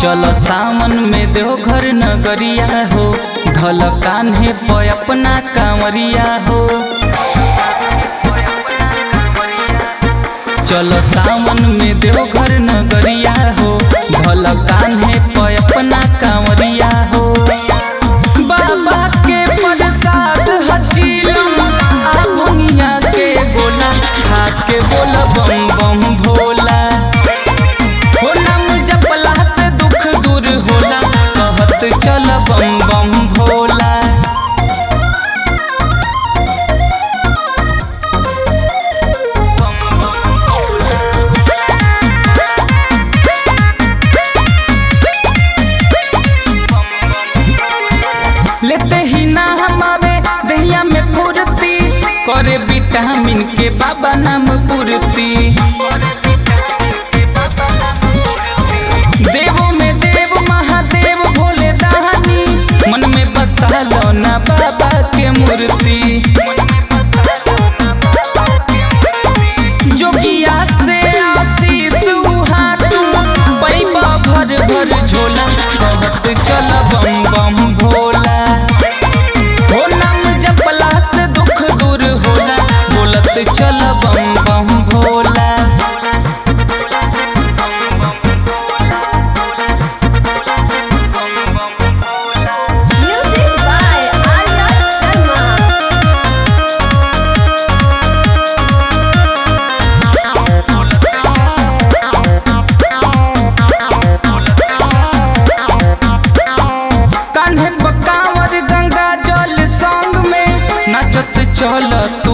चलो सावन में देवघर नगरिया हो, धल कान्हे पे अपना कांवरिया हो। चलो सावन में देवघर नगरिया हो, धल कान्हे पे अपना कांवरिया हो। बाबा के प्रसाद हचीलम आ भंगिया के गोला, खा के बोल बम बम भोला। हो नाम जपला से दुख दूर होला, कहत चल बम बम भोला। लेते ही ना हमारे दहिया में फुर्ती, करे विटामिन के बाबा नाम पूर्ति। देवों में देव महादेव भोले दानी, मन में बसा लो ना बाबा के मूर्ति। जोगिया से आशीष उहा तू पैबा भर भर झोला, कहत चल बम बम भोला। हो नाम जपला से दुख दूर होला, बोलत चल बम बम Bhola. Music by Arya Sharma. कान्हे पकावर गंगा जल संग में, नचत चलत